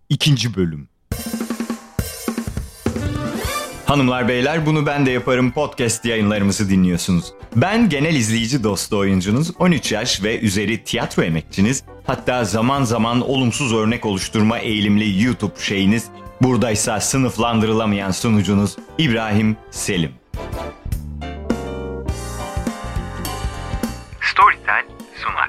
2. bölüm. Hanımlar beyler, bunu ben de yaparım podcast yayınlarımızı dinliyorsunuz. Ben genel izleyici dostu oyuncunuz, 13 yaş ve üzeri tiyatro emekçiniz, hatta zaman zaman olumsuz örnek oluşturma eğilimli YouTube şeyiniz, buradaysa sınıflandırılamayan sunucunuz İbrahim Selim. Storytel sunar.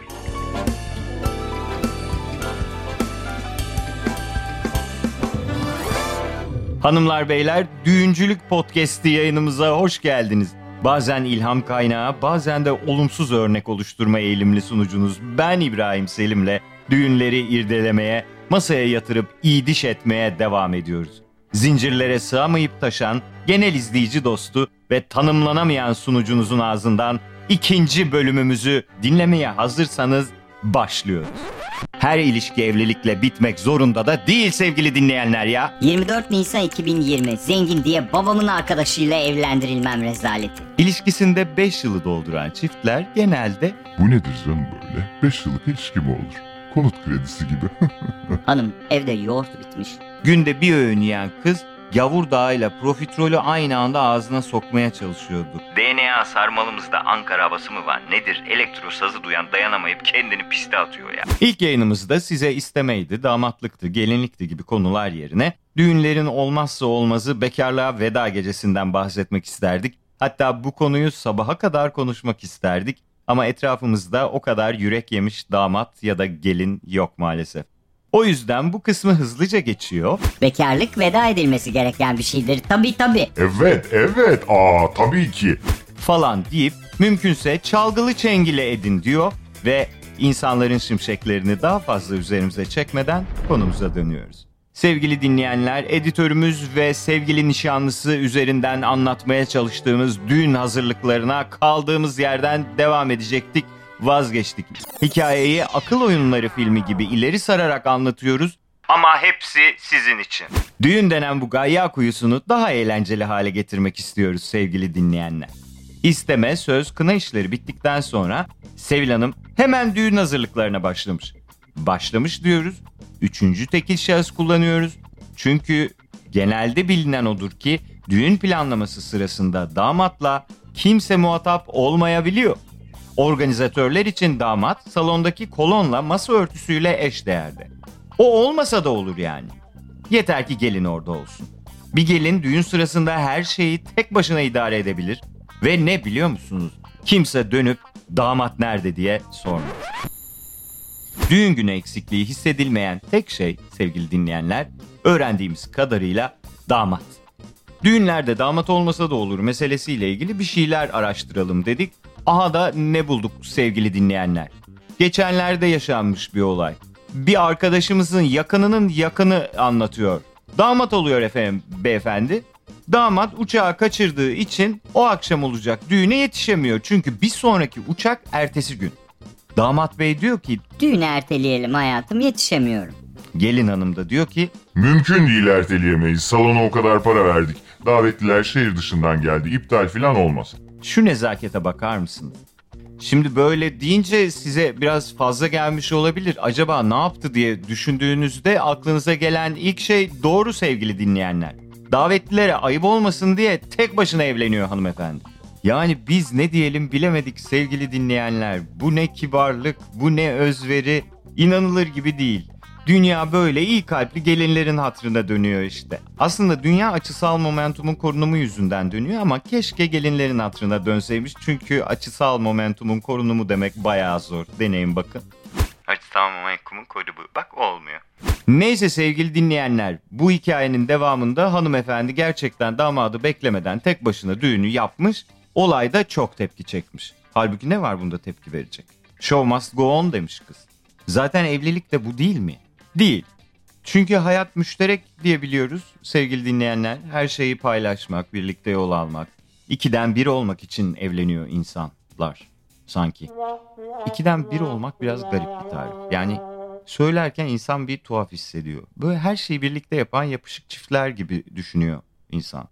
Hanımlar beyler, Düğüncülük Podcast'i yayınımıza hoş geldiniz. Bazen ilham kaynağı, bazen de olumsuz örnek oluşturma eğilimli sunucunuz ben İbrahim Selim'le düğünleri irdelemeye, masaya yatırıp diş etmeye devam ediyoruz. Zincirlere sığamayıp taşan genel izleyici dostu ve tanımlanamayan sunucunuzun ağzından 2. bölümümüzü dinlemeye hazırsanız başlıyoruz. Her ilişki evlilikle bitmek zorunda da değil sevgili dinleyenler ya. 24 Nisan 2020 zengin diye babamın arkadaşıyla evlendirilmem rezaleti. İlişkisinde 5 yılı dolduran çiftler genelde Bu nedir canım böyle? 5 yıllık ilişki mi olur? Konut kredisi gibi. Hanım evde yoğurt bitmiş. günde bir öğün yiyen kız gavurdağıyla profiterolü aynı anda ağzına sokmaya çalışıyordu. DNA sarmalımızda Ankara havası mı var nedir? Elektrosazı duyan dayanamayıp kendini piste atıyor ya. İlk yayınımızda size istemeydi, damatlıktı, gelinlikti gibi konular yerine düğünlerin olmazsa olmazı bekarlığa veda gecesinden bahsetmek isterdik. Hatta bu konuyu sabaha kadar konuşmak isterdik. Ama etrafımızda o kadar yürek yemiş damat ya da gelin yok maalesef. O yüzden bu kısmı hızlıca geçiyor Bekarlık veda edilmesi gereken bir şeydir. Tabii. Evet. Tabii ki. falan deyip mümkünse çalgılı çengile edin diyor ve insanların şimşeklerini daha fazla üzerimize çekmeden konumuza dönüyoruz. Sevgili dinleyenler, editörümüz ve sevgili nişanlısı üzerinden anlatmaya çalıştığımız düğün hazırlıklarına kaldığımız yerden devam edecektik. Vazgeçtik. Hikayeyi akıl oyunları filmi gibi ileri sararak anlatıyoruz ama hepsi sizin için. Düğün denen bu gayya kuyusunu daha eğlenceli hale getirmek istiyoruz sevgili dinleyenler. İsteme, söz, kına işleri bittikten sonra Sevil Hanım hemen düğün hazırlıklarına başlamış. Başlamış diyoruz. 3. tekil şahıs kullanıyoruz. Çünkü genelde bilinen odur ki düğün planlaması sırasında damatla kimse muhatap olmayabiliyor. Organizatörler için damat salondaki kolonla masa örtüsüyle eşdeğerde. O olmasa da olur yani. Yeter ki gelin orada olsun. Bir gelin düğün sırasında her şeyi tek başına idare edebilir ve ne biliyor musunuz? Kimse dönüp damat nerede diye sormaz. Düğün günü eksikliği hissedilmeyen tek şey sevgili dinleyenler, öğrendiğimiz kadarıyla damat. Düğünlerde damat olmasa da olur meselesiyle ilgili bir şeyler araştıralım dedik. Aha da ne bulduk sevgili dinleyenler. Geçenlerde yaşanmış bir olay. Bir arkadaşımızın yakınının yakını anlatıyor. Damat oluyor efendim beyefendi. Damat uçağı kaçırdığı için o akşam olacak düğüne yetişemiyor. Çünkü bir sonraki uçak ertesi gün. Damat bey diyor ki Düğünü erteleyelim hayatım, yetişemiyorum. gelin hanım da diyor ki Mümkün değil, erteleyemeyiz. Salona o kadar para verdik. Davetliler şehir dışından geldi. İptal falan olmasın. şu nezakete bakar mısınız? Şimdi böyle deyince size biraz fazla gelmiş olabilir. Acaba ne yaptı diye düşündüğünüzde aklınıza gelen ilk şey doğru sevgili dinleyenler. Davetlilere ayıp olmasın diye tek başına evleniyor hanımefendi. Yani biz ne diyelim bilemedik sevgili dinleyenler. Bu ne kibarlık, bu ne özveri, inanılır gibi değil. Dünya böyle iyi kalpli gelinlerin hatırına dönüyor işte. Aslında dünya açısal momentumun korunumu yüzünden dönüyor ama keşke gelinlerin hatırına dönseymiş. Çünkü açısal momentumun korunumu demek bayağı zor. Deneyin bakın. Açısal momentumun korunumu. Bak olmuyor. Neyse sevgili dinleyenler, bu hikayenin devamında hanımefendi gerçekten damadı beklemeden tek başına düğünü yapmış. Olayda çok tepki çekmiş. Halbuki ne var bunda tepki verecek? Show must go on demiş kız. Zaten evlilik de bu değil mi? Değil. Çünkü hayat müşterek diye biliyoruz sevgili dinleyenler. Her şeyi paylaşmak, birlikte yol almak. 2'den 1 olmak için evleniyor insanlar sanki. 2'den 1 olmak biraz garip bir tarif. Yani söylerken insan bir tuhaf hissediyor. Böyle her şeyi birlikte yapan yapışık çiftler gibi düşünüyor insan.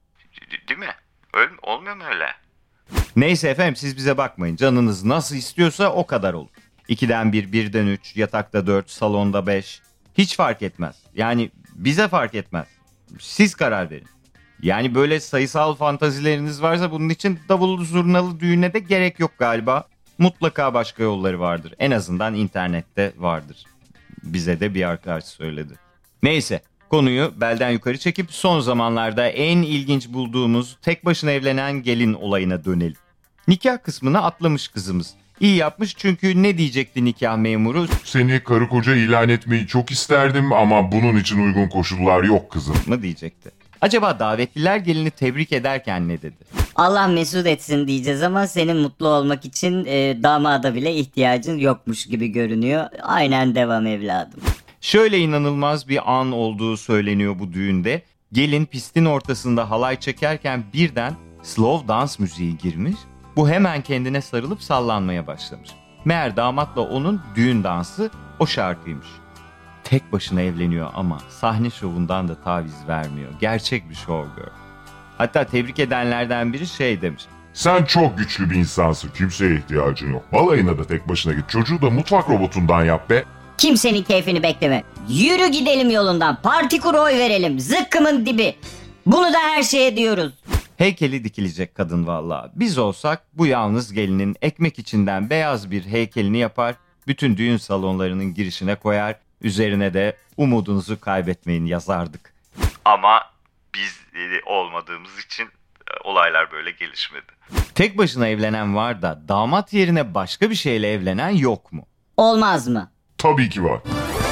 Değil mi? Öyle, olmuyor mu öyle? Neyse efendim siz bize bakmayın. Canınız nasıl istiyorsa o kadar olur. 2'den 1, 1'den 3, yatakta 4, salonda 5. Hiç fark etmez. Yani bize fark etmez. Siz karar verin. Yani böyle sayısal fantazileriniz varsa bunun için davullu zurnalı düğüne de gerek yok galiba. Mutlaka başka yolları vardır. En azından internette vardır. Bize de bir arkadaş söyledi. Neyse, konuyu belden yukarı çekip son zamanlarda en ilginç bulduğumuz tek başına evlenen gelin olayına dönelim. Nikah kısmını atlamış kızımız. İyi yapmış, çünkü ne diyecekti nikah memuru? Seni karı koca ilan etmeyi çok isterdim ama bunun için uygun koşullar yok kızım. Mı diyecekti. Acaba davetliler gelini tebrik ederken ne dedi? Allah mesut etsin diyeceğiz ama senin mutlu olmak için damada bile ihtiyacın yokmuş gibi görünüyor. Aynen devam evladım. Şöyle inanılmaz bir an olduğu söyleniyor bu düğünde. Gelin pistin ortasında halay çekerken birden slow dance müziği girmiş. Bu hemen kendine sarılıp sallanmaya başlamış. Meğer damatla onun düğün dansı o şarkıymış. Tek başına evleniyor ama sahne şovundan da taviz vermiyor. Gerçek bir showgirl. Hatta tebrik edenlerden biri şey demiş. Sen çok güçlü bir insansın. Kimseye ihtiyacın yok. Balayına da tek başına git. Çocuğu da mutfak robotundan yap be. Kimsenin keyfini bekleme. Yürü gidelim yolundan. Parti kur, oy verelim. Zıkkımın dibi. Bunu da her şeye diyoruz. Heykeli dikilecek kadın vallahi. Biz olsak bu yalnız gelinin ekmek içinden beyaz bir heykelini yapar, bütün düğün salonlarının girişine koyar, üzerine de umudunuzu kaybetmeyin yazardık. Ama biz olmadığımız için olaylar böyle gelişmedi. Tek başına evlenen var da damat yerine başka bir şeyle evlenen yok mu? Olmaz mı? Tabii ki var.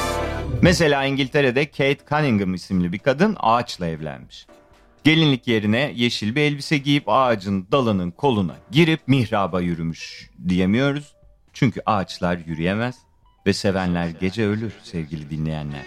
Mesela İngiltere'de Kate Cunningham isimli bir kadın ağaçla evlenmiş. Gelinlik yerine yeşil bir elbise giyip ağacın dalının koluna girip mihraba yürümüş diyemiyoruz. Çünkü ağaçlar yürüyemez ve sevenler gece ölür sevgili dinleyenler.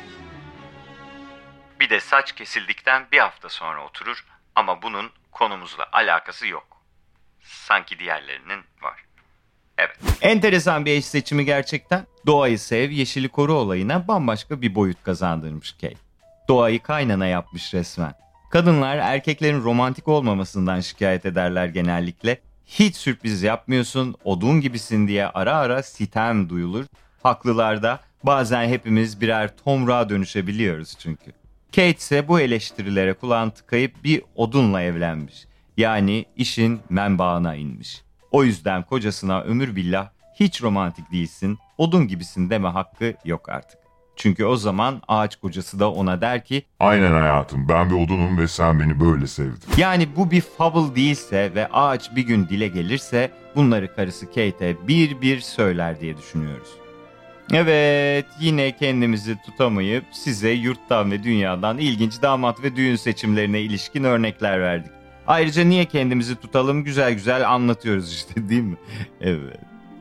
Bir de saç kesildikten bir hafta sonra oturur ama bunun konumuzla alakası yok. Sanki diğerlerinin var. Evet. Enteresan bir eş seçimi gerçekten. Doğayı sev, yeşili koru olayına bambaşka bir boyut kazandırmış Kate. Doğayı kaynana yapmış resmen. Kadınlar erkeklerin romantik olmamasından şikayet ederler genellikle. Hiç sürpriz yapmıyorsun, odun gibisin diye ara ara sitem duyulur. Haklılar da, bazen hepimiz birer tomruğa dönüşebiliyoruz çünkü. Kate ise bu eleştirilere kulağını tıkayıp bir odunla evlenmiş. Yani işin menbaına inmiş. O yüzden kocasına ömür billah hiç romantik değilsin, odun gibisin deme hakkı yok artık. Çünkü o zaman ağaç kocası da ona der ki, Aynen hayatım, ben bir odunum ve sen beni böyle sevdin. yani bu bir fable değilse ve ağaç bir gün dile gelirse bunları karısı Kate'e bir bir söyler diye düşünüyoruz. Evet, yine kendimizi tutamayıp size yurttan ve dünyadan ilginç damat ve düğün seçimlerine ilişkin örnekler verdik. Ayrıca niye kendimizi tutalım, güzel güzel anlatıyoruz işte, değil mi? Evet.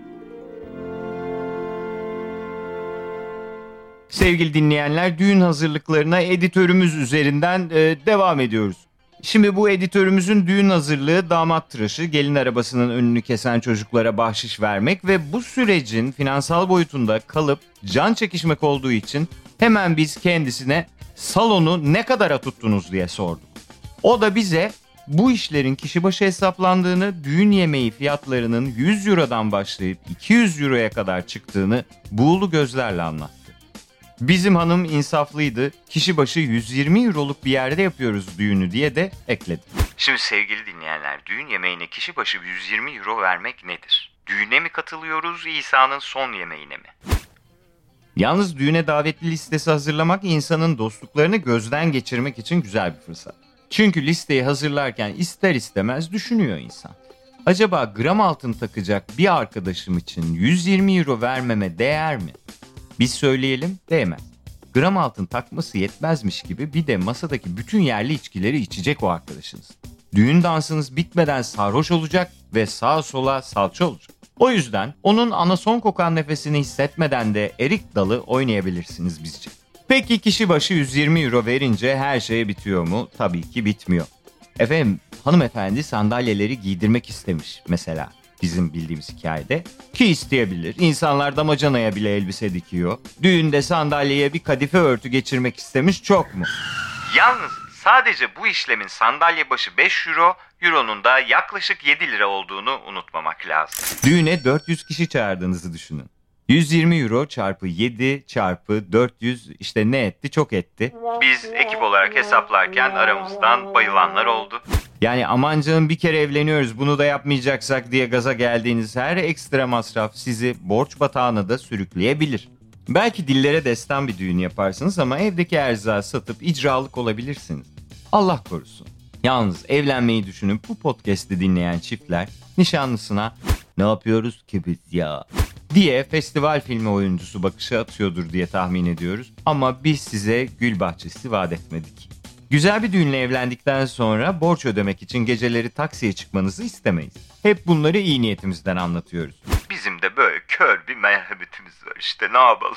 Sevgili dinleyenler, düğün hazırlıklarına editörümüz üzerinden devam ediyoruz. Şimdi bu editörümüzün düğün hazırlığı damat tıraşı, gelin arabasının önünü kesen çocuklara bahşiş vermek ve bu sürecin finansal boyutunda kalıp can çekişmek olduğu için hemen biz kendisine salonu ne kadara tuttunuz diye sorduk. O da bize bu işlerin kişi başı hesaplandığını, düğün yemeği fiyatlarının 100 Euro'dan başlayıp 200 Euro'ya kadar çıktığını buğulu gözlerle anlattı. Bizim hanım insaflıydı. Kişi başı 120 euroluk bir yerde yapıyoruz düğünü diye de ekledi. Şimdi sevgili dinleyenler, düğün yemeğine kişi başı 120 euro vermek nedir? Düğüne mi katılıyoruz, İsa'nın son yemeğine mi? Yalnız düğüne davetli listesi hazırlamak insanın dostluklarını gözden geçirmek için güzel bir fırsat. Çünkü listeyi hazırlarken ister istemez düşünüyor insan. Acaba gram altın takacak bir arkadaşım için 120 euro vermeme değer mi? Biz söyleyelim, değmez. Gram altın takması yetmezmiş gibi bir de masadaki bütün yerli içkileri içecek o arkadaşınız. Düğün dansınız bitmeden sarhoş olacak ve sağa sola salça olacak. O yüzden onun anason kokan nefesini hissetmeden de erik dalı oynayabilirsiniz bizce. Peki kişi başı 120 euro verince her şey bitiyor mu? Tabii ki bitmiyor. Efendim, hanımefendi sandalyeleri giydirmek istemiş mesela. Bizim bildiğimiz hikayede, ki isteyebilir. İnsanlar damacanaya bile elbise dikiyor. Düğünde sandalyeye bir kadife örtü geçirmek istemiş, çok mu? Yalnız sadece bu işlemin sandalye başı 5 euro, euronun da yaklaşık 7 lira olduğunu unutmamak lazım. Düğüne 400 kişi çağırdığınızı düşünün. 120 euro çarpı 7 çarpı 400 işte ne etti? Çok etti. Biz ekip olarak hesaplarken aramızdan bayılanlar oldu. Yani aman canım bir kere evleniyoruz bunu da yapmayacaksak diye gaza geldiğiniz her ekstra masraf sizi borç batağına da sürükleyebilir. Belki dillere destan bir düğün yaparsınız ama evdeki erzağı satıp icralık olabilirsiniz. Allah korusun. Yalnız evlenmeyi düşünüp bu podcast'i dinleyen çiftler nişanlısına "Ne yapıyoruz ki biz ya?" diye festival filmi oyuncusu bakışı atıyordur diye tahmin ediyoruz. Ama biz size gül bahçesi vaat etmedik. Güzel bir düğünle evlendikten sonra borç ödemek için geceleri taksiye çıkmanızı istemeyiz. Hep bunları iyi niyetimizden anlatıyoruz. Bizim de böyle kör bir merhametimiz var işte ne yapalım.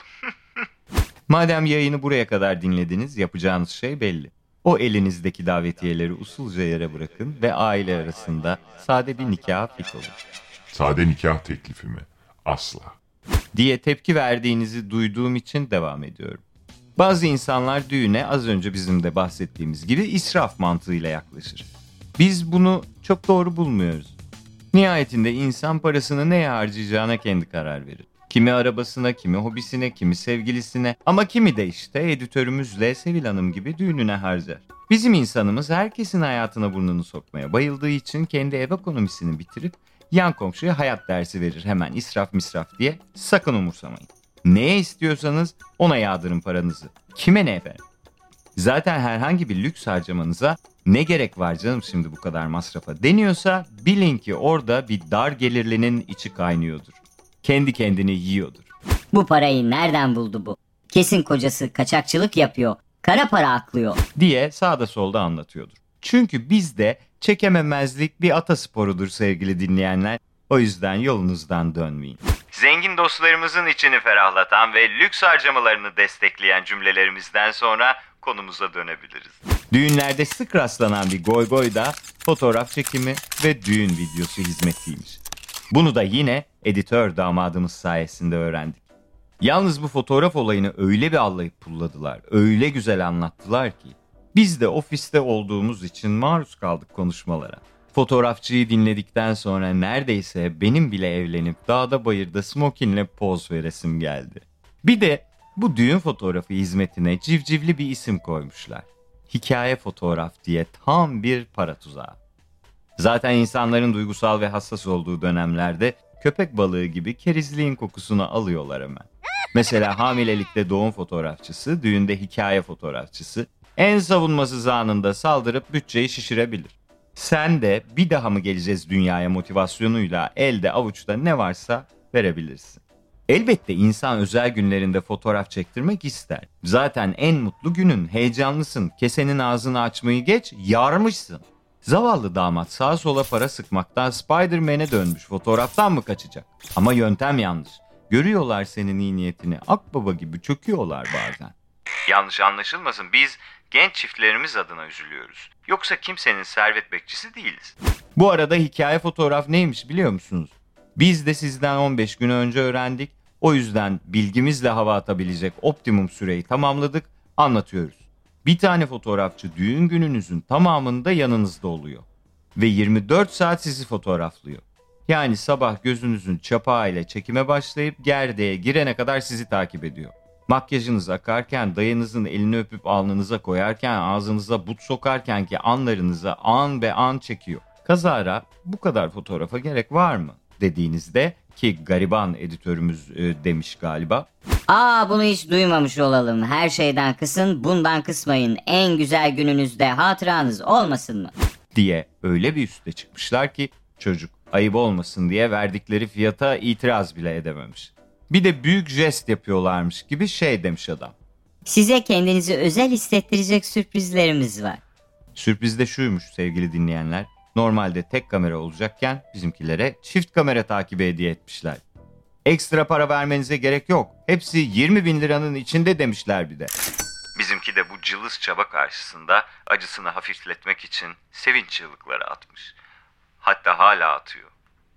Madem yayını buraya kadar dinlediniz yapacağınız şey belli. O elinizdeki davetiyeleri usulca yere bırakın ve aile arasında sade bir nikah fikri olun. Sade nikah teklifi mi? Asla. Diye tepki verdiğinizi duyduğum için devam ediyorum. Bazı insanlar düğüne az önce bizim de bahsettiğimiz gibi israf mantığıyla yaklaşır. Biz bunu çok doğru bulmuyoruz. Nihayetinde insan parasını neye harcayacağına kendi karar verir. Kimi arabasına, kimi hobisine, kimi sevgilisine ama kimi de işte editörümüzle Sevil Hanım gibi düğününe harcar. Bizim insanımız herkesin hayatına burnunu sokmaya bayıldığı için kendi ev ekonomisini bitirip yan komşuya hayat dersi verir hemen israf misraf diye sakın umursamayın. Neye istiyorsanız ona yağdırın paranızı. Kime ne efendim? Zaten herhangi bir lüks harcamanıza ne gerek var canım şimdi bu kadar masrafa deniyorsa bilin ki orada bir dar gelirlinin içi kaynıyordur. Kendi kendini yiyordur. Bu parayı nereden buldu bu? Kesin kocası kaçakçılık yapıyor. Kara para aklıyor. Diye sağda solda anlatıyordur. Çünkü bizde çekememezlik bir atasporudur sevgili dinleyenler. O yüzden yolunuzdan dönmeyin. Zengin dostlarımızın içini ferahlatan ve lüks harcamalarını destekleyen cümlelerimizden sonra konumuza dönebiliriz. Düğünlerde sık rastlanan bir goy goy da fotoğraf çekimi ve düğün videosu hizmetiymiş. Bunu da yine editör damadımız sayesinde öğrendik. Yalnız bu fotoğraf olayını öyle bir allayıp pulladılar, öyle güzel anlattılar ki biz de ofiste olduğumuz için maruz kaldık konuşmalara. Fotoğrafçıyı dinledikten sonra neredeyse benim bile evlenip dağda bayırda smokinle poz veresim geldi. Bir de bu düğün fotoğrafı hizmetine civcivli bir isim koymuşlar. Hikaye fotoğraf diye tam bir para tuzağı. Zaten insanların duygusal ve hassas olduğu dönemlerde köpek balığı gibi kerizliğin kokusunu alıyorlar hemen. Mesela hamilelikte doğum fotoğrafçısı, düğünde hikaye fotoğrafçısı en savunmasız anında saldırıp bütçeyi şişirebilir. Sen de bir daha mı geleceğiz dünyaya motivasyonuyla elde avuçta ne varsa verebilirsin. Elbette insan özel günlerinde fotoğraf çektirmek ister. Zaten en mutlu günün, heyecanlısın, kesenin ağzını açmayı geç, yarmışsın. Zavallı damat sağa sola para sıkmaktan Spider-Man'e dönmüş, fotoğraftan mı kaçacak? Ama yöntem yanlış. Görüyorlar senin iyi niyetini, akbaba gibi çöküyorlar bazen. Yanlış anlaşılmasın, biz genç çiftlerimiz adına üzülüyoruz. Yoksa kimsenin servet bekçisi değiliz. Bu arada hikaye fotoğraf neymiş biliyor musunuz? Biz de sizden 15 gün önce öğrendik. O yüzden bilgimizle hava atabilecek optimum süreyi tamamladık, anlatıyoruz. Bir tane fotoğrafçı düğün gününüzün tamamında yanınızda oluyor. Ve 24 saat sizi fotoğraflıyor. Yani sabah gözünüzün çapağıyla çekime başlayıp gerdeğe girene kadar sizi takip ediyor. Makyajınız akarken, dayınızın elini öpüp alnınıza koyarken, ağzınıza but sokarken ki anlarınıza an be an çekiyor. Kazara bu kadar fotoğrafa gerek var mı dediğinizde ki gariban editörümüz demiş galiba. Bunu hiç duymamış olalım. Her şeyden kısın, bundan kısmayın. En güzel gününüzde hatıranız olmasın mı? Diye öyle bir üste çıkmışlar ki çocuk ayıp olmasın diye verdikleri fiyata itiraz bile edememiş. Bir de büyük jest yapıyorlarmış gibi şey demiş adam. Size kendinizi özel hissettirecek sürprizlerimiz var. Sürpriz de şuymuş sevgili dinleyenler. Normalde tek kamera olacakken bizimkilere çift kamera takibi hediye etmişler. Ekstra para vermenize gerek yok. Hepsi 20.000 liranın içinde demişler bir de. Bizimki de bu cılız çaba karşısında acısını hafifletmek için sevinç çığlıkları atmış. Hatta hala atıyor.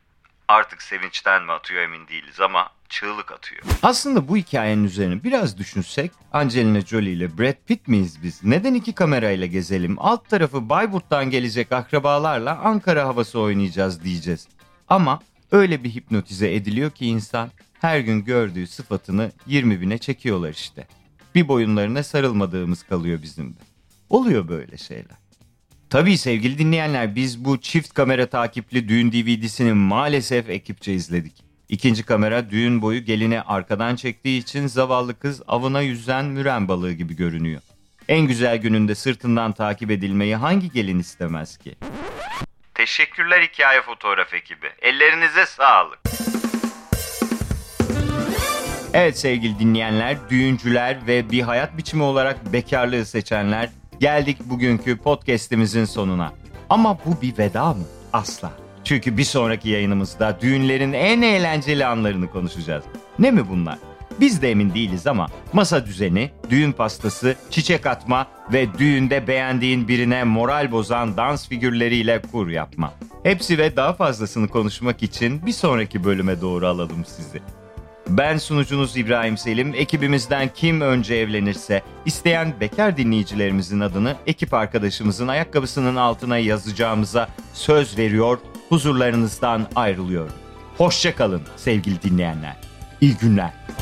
Artık sevinçten mi atıyor emin değiliz ama çığlık atıyor. Aslında bu hikayenin üzerine biraz düşünsek Angelina Jolie ile Brad Pitt miyiz biz? Neden iki kamerayla gezelim? Alt tarafı Bayburt'tan gelecek akrabalarla Ankara havası oynayacağız diyeceğiz. Ama öyle bir hipnotize ediliyor ki insan her gün gördüğü sıfatını 20.000'e çekiyorlar işte. Bir boyunlarına sarılmadığımız kalıyor bizim de. Oluyor böyle şeyler. Tabii sevgili dinleyenler, biz bu çift kamera takipli düğün DVD'sini maalesef ekipçe izledik. İkinci kamera düğün boyu gelini arkadan çektiği için zavallı kız avına yüzen müren balığı gibi görünüyor. En güzel gününde sırtından takip edilmeyi hangi gelin istemez ki? Teşekkürler hikaye fotoğraf ekibi. Ellerinize sağlık. Evet sevgili dinleyenler, düğüncüler ve bir hayat biçimi olarak bekarlığı seçenler, geldik bugünkü podcast'imizin sonuna. Ama bu bir veda mı? Asla. Çünkü bir sonraki yayınımızda düğünlerin en eğlenceli anlarını konuşacağız. Ne mi bunlar? Biz de emin değiliz ama masa düzeni, düğün pastası, çiçek atma ve düğünde beğendiğin birine moral bozan dans figürleriyle kur yapma. Hepsi ve daha fazlasını konuşmak için bir sonraki bölüme doğru alalım sizi. Ben sunucunuz İbrahim Selim. Ekibimizden kim önce evlenirse isteyen bekar dinleyicilerimizin adını ekip arkadaşımızın ayakkabısının altına yazacağımıza söz veriyor, huzurlarınızdan ayrılıyorum. Hoşça kalın sevgili dinleyenler. İyi günler.